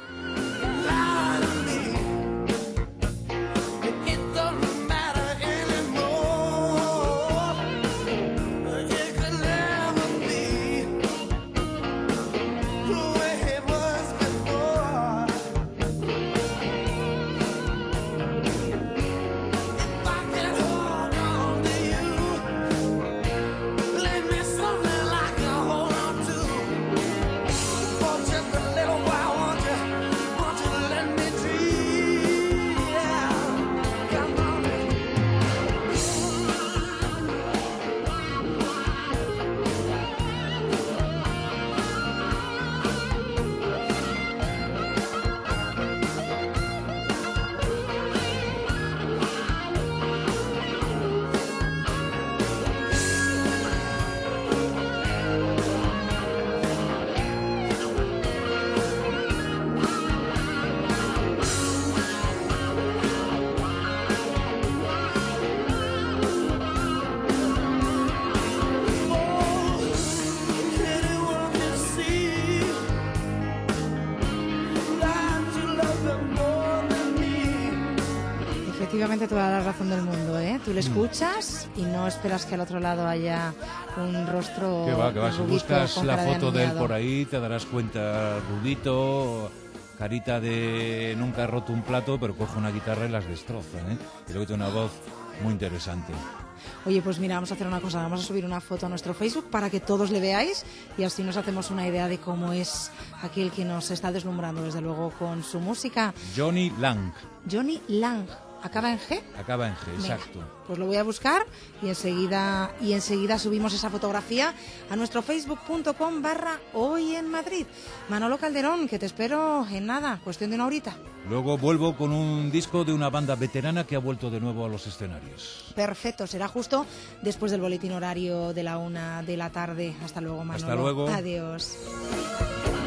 S3: Efectivamente, toda la razón del mundo, ¿eh? Tú le escuchas y no esperas que al otro lado haya un rostro
S10: Que va. Si buscas la foto de él por
S3: ahí
S10: ahí, te darás cuenta, rudito, carita de nunca ha roto un plato, pero coge una guitarra y las destroza, ¿eh? Y luego tiene una voz muy interesante.
S3: Oye, pues mira, vamos a hacer una cosa, vamos a subir una foto a nuestro Facebook para que todos le veáis y así nos hacemos una idea de cómo es aquel que nos está deslumbrando, desde luego, con su música.
S10: Johnny Lang.
S3: Johnny Lang. ¿Acaba en G?
S10: Acaba en G,
S3: Venga,
S10: exacto.
S3: pues lo voy a buscar y enseguida subimos esa fotografía a nuestro facebook.com/Hoy en Madrid. Manolo Calderón, que te espero en nada, cuestión de una horita.
S10: Luego vuelvo con un disco de una banda veterana que ha vuelto de nuevo a los escenarios.
S3: Perfecto, será justo después del boletín horario de la 1 de la tarde. Hasta luego, Manolo.
S10: Hasta luego.
S3: Adiós.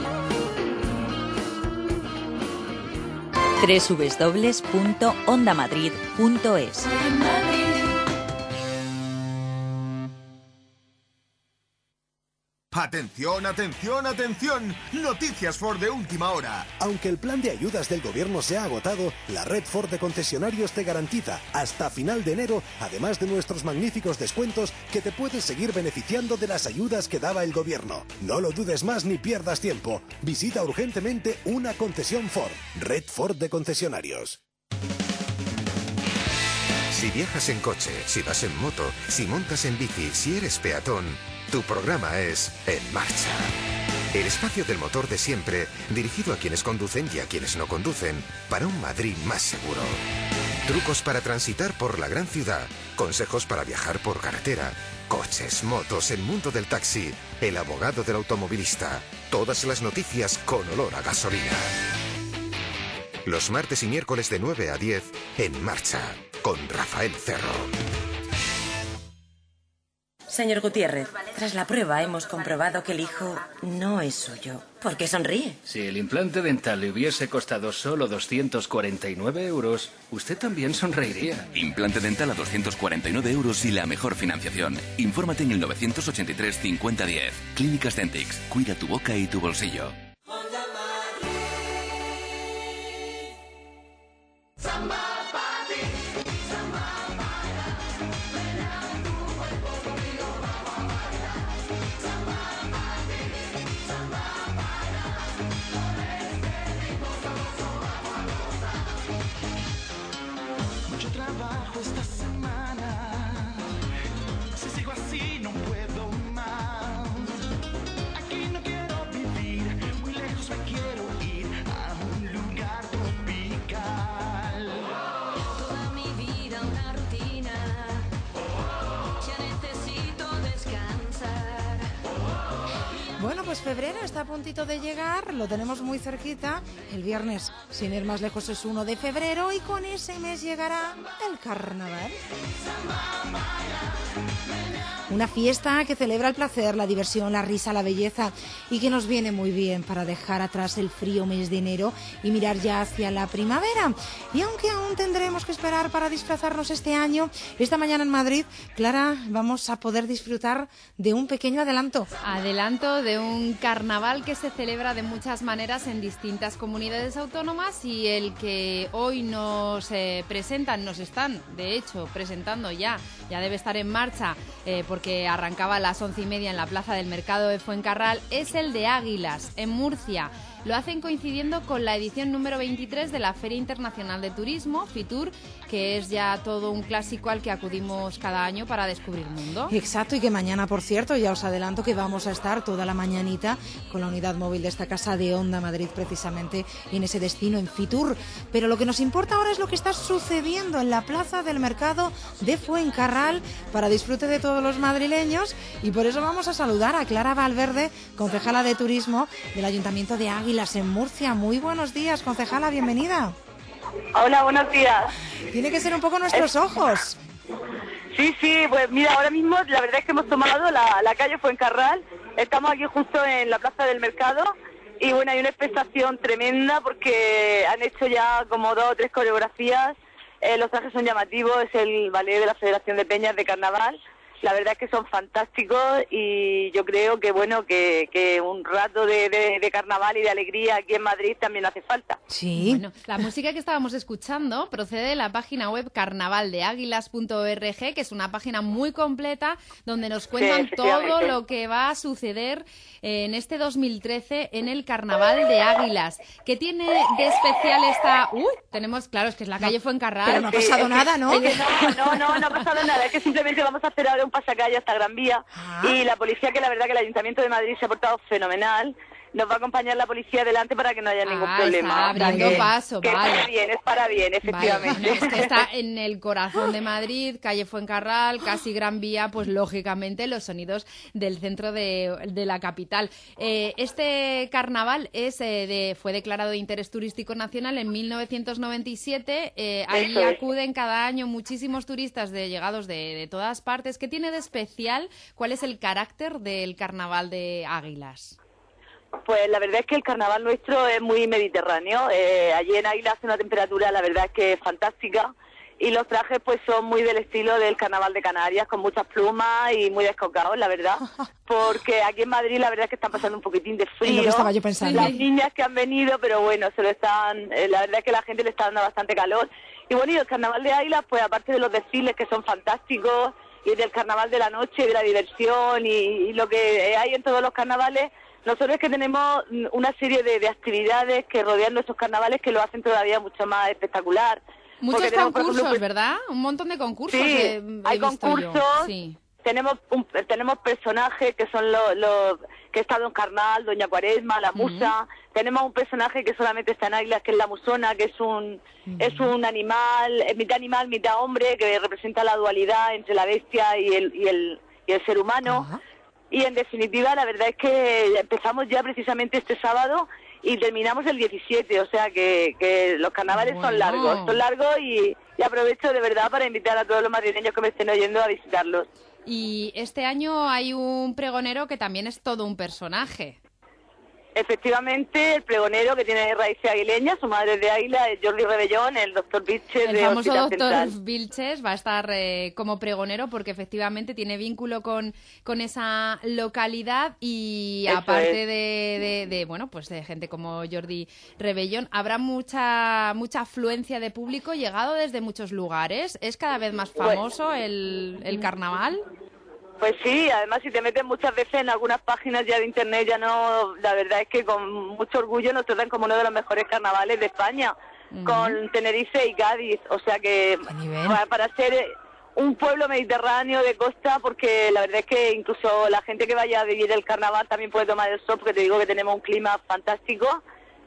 S1: www.ondamadrid.es.
S13: Atención, atención, atención. Noticias Ford de última hora.
S14: Aunque el plan de ayudas del gobierno se ha agotado, la red Ford de concesionarios te garantiza hasta final de enero, además de nuestros magníficos descuentos, que te puedes seguir beneficiando de las ayudas que daba el gobierno. No lo dudes más ni pierdas tiempo. Visita urgentemente una concesión Ford. Red Ford de concesionarios.
S15: Si viajas en coche, si vas en moto, si montas en bici, si eres peatón, tu programa es En Marcha. El espacio del motor de siempre, dirigido a quienes conducen y a quienes no conducen, para un Madrid más seguro. Trucos para transitar por la gran ciudad, consejos para viajar por carretera, coches, motos, el mundo del taxi, el abogado del automovilista, todas las noticias con olor a gasolina. Los martes y miércoles de 9 a 10, En Marcha, con Rafael Cerro.
S7: Señor Gutiérrez, tras la prueba hemos comprobado que el hijo no es suyo. ¿Por qué sonríe?
S8: Si el implante dental le hubiese costado solo 249 euros, usted también sonreiría.
S9: Implante dental a 249 euros y la mejor financiación. Infórmate en el 983 5010. Clínicas Dentix. Cuida tu boca y tu bolsillo.
S3: Bueno, pues febrero está a puntito de llegar, lo tenemos muy cerquita. El viernes, sin ir más lejos, es 1 de febrero y con ese mes llegará el carnaval. Una fiesta que celebra el placer, la diversión, la risa, la belleza y que nos viene muy bien para dejar atrás el frío mes de enero y mirar ya hacia la primavera. Y aunque aún tendremos que esperar para disfrazarnos este año, esta mañana en Madrid, Clara, vamos a poder disfrutar de un pequeño adelanto.
S16: Adelanto de un carnaval que se celebra de muchas maneras en distintas comunidades autónomas y el que hoy nos presentan, nos están de hecho presentando ya debe estar en marcha porque arrancaba a las 11:30 en la Plaza del Mercado de Fuencarral, es el de Águilas, en Murcia. Lo hacen coincidiendo con la edición número 23 de la Feria Internacional de Turismo, Fitur, que es ya todo un clásico al que acudimos cada año para descubrir mundo.
S3: Exacto, y que mañana, por cierto, ya os adelanto que vamos a estar toda la mañanita con la unidad móvil de esta casa de Onda Madrid, precisamente en ese destino, en Fitur. Pero lo que nos importa ahora es lo que está sucediendo en la Plaza del Mercado de Fuencarral para disfrute de todos los madrileños, y por eso vamos a saludar a Clara Valverde, concejala de Turismo del Ayuntamiento de Águilas en Murcia. Muy buenos días, concejala, bienvenida.
S17: Hola, buenos días.
S3: Tiene que ser un poco nuestros ojos.
S17: Sí, pues mira, ahora mismo la verdad es que hemos tomado la calle Fuencarral, estamos aquí justo en la Plaza del Mercado y bueno, hay una expectación tremenda porque han hecho ya como 2 o 3 coreografías, los trajes son llamativos, es el ballet de la Federación de Peñas de Carnaval. La verdad es que son fantásticos y yo creo que bueno que un rato de carnaval y de alegría aquí en Madrid también hace falta.
S3: Sí.
S16: Bueno, la música que estábamos escuchando procede de la página web carnavaldeaguilas.org, que es una página muy completa donde nos cuentan todo lo que va a suceder en este 2013 en el Carnaval de Águilas. ¿Qué tiene de especial esta...? Tenemos, claro, es que es la calle Fuencarral.
S3: Pero no ha pasado nada, ¿no?
S17: No ha pasado nada, es que simplemente vamos a hacer ahora un pasacalle hasta Gran Vía y la policía, que la verdad que el Ayuntamiento de Madrid se ha portado fenomenal, nos va a acompañar la policía delante para que no haya ningún problema.
S16: Está abriendo paso,
S17: que
S16: vale.
S17: Es para bien, efectivamente.
S16: Vale, bueno, es que está en el corazón de Madrid, calle Fuencarral, casi Gran Vía, pues lógicamente los sonidos del centro de la capital. Este carnaval fue declarado de interés turístico nacional en 1997. Allí acuden cada año muchísimos turistas llegados de todas partes. ¿Qué tiene de especial? ¿Cuál es el carácter del carnaval de Águilas?
S17: Pues la verdad es que el carnaval nuestro es muy mediterráneo. Allí en Águila hace una temperatura, la verdad es que es fantástica. Y los trajes pues son muy del estilo del carnaval de Canarias, con muchas plumas y muy descocados, la verdad. Porque aquí en Madrid la verdad es que están pasando un poquitín de frío.
S3: Es lo que estaba yo pensando.
S17: Las niñas que han venido, pero bueno, se lo están... la verdad es que la gente le está dando bastante calor. Y bueno, y el carnaval de Águila, pues aparte de los desfiles que son fantásticos, y del carnaval de la noche, de la diversión y lo que hay en todos los carnavales, nosotros es que tenemos una serie de actividades que rodean nuestros carnavales que lo hacen todavía mucho más espectacular.
S16: Muchos concursos, ¿verdad? Un montón de concursos.
S17: Sí, hay concursos.
S16: Sí.
S17: Tenemos personajes que son los que ha estado en Carnal, Doña Cuaresma, la Musa. Tenemos un personaje que solamente está en Águilas, que es la Musona, que es un animal, mitad animal, mitad hombre, que representa la dualidad entre la bestia y el ser humano. Y en definitiva, la verdad es que empezamos ya precisamente este sábado y terminamos el 17, o sea que los carnavales son largos y aprovecho de verdad para invitar a todos los madrileños que me estén oyendo a visitarlos.
S16: Y este año hay un pregonero que también es todo un personaje.
S17: Efectivamente, el pregonero que tiene raíces aguileñas, su madre es de Águila, es Jordi Rebellón, el doctor Vilches.
S16: El famoso doctor Vilches va a estar como pregonero porque efectivamente tiene vínculo con esa localidad y
S17: Eso
S16: aparte de bueno, pues de gente como Jordi Rebellón, habrá mucha afluencia de público llegado desde muchos lugares. ¿Es cada vez más famoso el carnaval?
S17: Pues sí, además si te metes muchas veces en algunas páginas ya de internet, ya no, la verdad es que con mucho orgullo nos tratan como uno de los mejores carnavales de España, con Tenerife y Cádiz, o sea que para ser un pueblo mediterráneo de costa, porque la verdad es que incluso la gente que vaya a vivir el carnaval también puede tomar el sol, porque te digo que tenemos un clima fantástico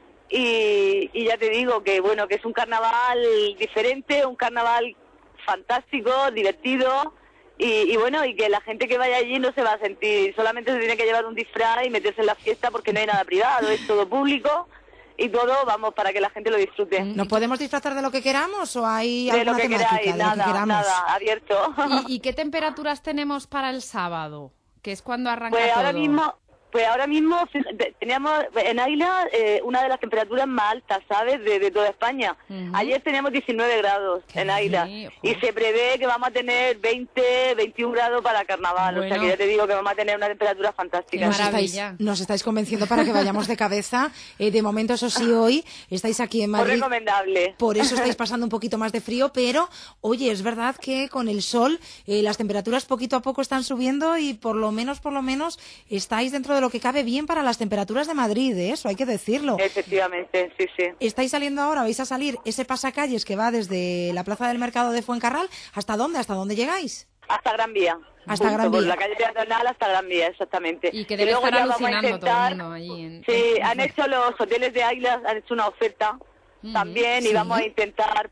S17: y ya te digo que bueno, que es un carnaval diferente, un carnaval fantástico, divertido. Y bueno, y que la gente que vaya allí no se va a sentir, solamente se tiene que llevar un disfraz y meterse en la fiesta porque no hay nada privado, es todo público y todo, vamos, para que la gente lo disfrute.
S3: ¿Nos podemos disfrazar de lo que queramos o hay
S17: de
S3: alguna
S17: lo que
S3: temática?
S17: queráis,
S3: de lo que queramos.
S17: nada, abierto.
S16: ¿Y qué temperaturas tenemos para el sábado? Que es cuando arranca
S17: Pues
S16: todo.
S17: ahora mismo teníamos en Águila una de las temperaturas más altas, ¿sabes?, de toda España. Ayer teníamos 19 grados en Águila y se prevé que vamos a tener 20, 21 grados para carnaval. O sea que ya te digo que vamos a tener una temperatura fantástica.
S3: Nos estáis convenciendo para que vayamos de cabeza. De momento, eso sí, hoy estáis aquí en Madrid.
S17: Muy recomendable.
S3: Por eso estáis pasando un poquito más de frío, pero oye, es verdad que con el sol las temperaturas poquito a poco están subiendo y por lo menos estáis dentro de lo que cabe bien para las temperaturas de Madrid, eso hay que decirlo.
S17: Efectivamente, sí.
S3: ¿Estáis saliendo ahora, vais a salir ese pasacalles que va desde la Plaza del Mercado de Fuencarral? ¿Hasta dónde? ¿Hasta dónde llegáis?
S17: Hasta Gran Vía.
S3: Hasta Gran Vía.
S17: Por la calle Peatonal hasta Gran Vía, exactamente.
S16: Y que debe estar alucinando todo el mundo allí.
S17: Han hecho los hoteles de Águila, han hecho una oferta también y vamos a intentar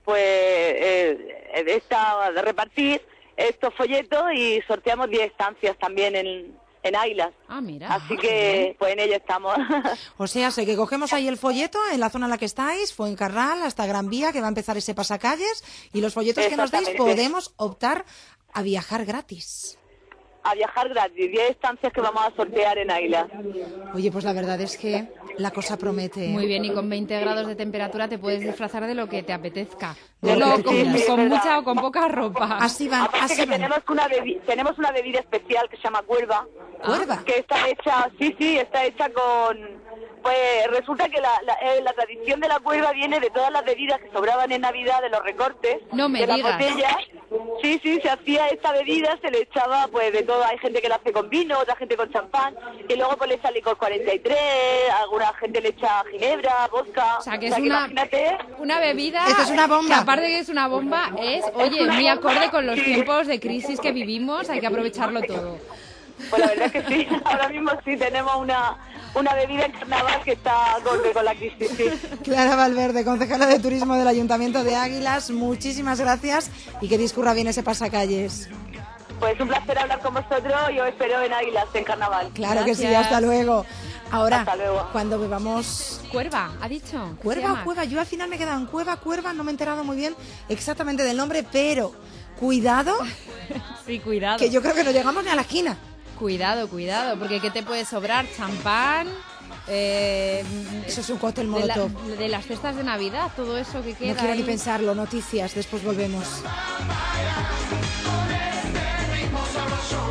S17: repartir estos folletos y sorteamos 10 estancias también en Águilas.
S16: Mira.
S17: Así que pues en ello estamos.
S3: O sea, sé que cogemos ahí el folleto en la zona en la que estáis, Fuencarral hasta Gran Vía, que va a empezar ese pasacalles, y los folletos que nos deis podemos optar a viajar gratis.
S17: A viajar gratis, 10 estancias que vamos a sortear en Águilas.
S3: Oye, pues la verdad es que la cosa promete.
S16: Muy bien, y con 20 grados de temperatura te puedes disfrazar de lo que te apetezca. Con mucha o con poca ropa.
S3: Así van,
S17: aparte
S3: así
S17: que
S3: van.
S17: Tenemos una bebida especial que se llama cuerva.
S3: ¿Cuerva?
S17: Que está hecha, está hecha con... Pues resulta que la tradición de la cuerva viene de todas las bebidas que sobraban en Navidad, de los recortes,
S16: no me
S17: de
S16: digas.
S17: Las botellas. Sí, se hacía esta bebida, se le echaba pues de todo. Hay gente que la hace con vino, otra gente con champán, y luego pues le echa licor 43, alguna gente le echa ginebra, vodka.
S16: O sea, que es una bebida.
S3: Esto es una bomba.
S16: Que aparte de que es una bomba, muy acorde con los tiempos de crisis que vivimos, hay que aprovecharlo todo.
S17: Pues la verdad es que sí, ahora mismo sí tenemos una bebida en carnaval que está acorde con la crisis, sí.
S3: Clara Valverde, concejala de Turismo del Ayuntamiento de Águilas, muchísimas gracias y que discurra bien ese pasacalles.
S17: Pues un placer hablar con vosotros y os espero en Águilas, en carnaval.
S3: Claro
S16: Gracias.
S3: que sí, hasta luego. Ahora,
S17: Hasta luego.
S3: cuando bebamos...
S16: Cuerva, ha dicho.
S3: Cuerva, yo al final me he quedado en Cuerva, no me he enterado muy bien exactamente del nombre, pero cuidado.
S16: Sí, cuidado.
S3: Que yo creo que no llegamos ni a la esquina.
S16: Cuidado, porque ¿qué te puede sobrar? Champán,
S3: Eso es un cóctel molotov.
S16: De las cestas de Navidad, todo eso que queda.
S3: No quiero
S16: ahí.
S3: ni pensarlo. Noticias, después volvemos.